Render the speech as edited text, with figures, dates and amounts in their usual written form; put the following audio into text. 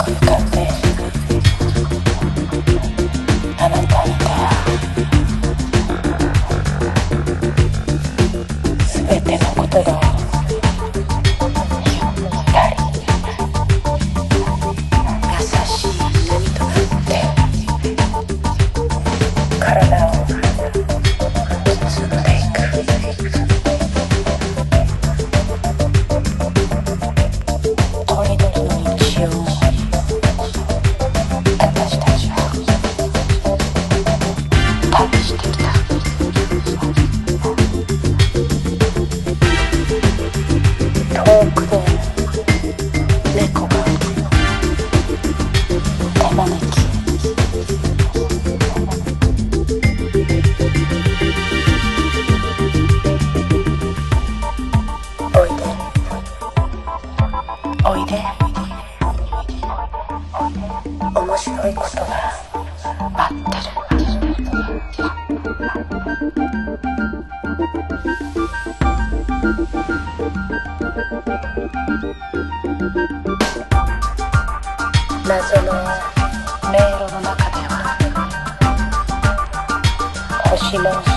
浮かんであなたに出会う全てのことがゆったり優しい波となって体を包んでいく。とりどりの道を私たちは旅してきた。遠くで猫が手招き。おいでおいで、面白いことが待ってる。謎の迷路の中では星の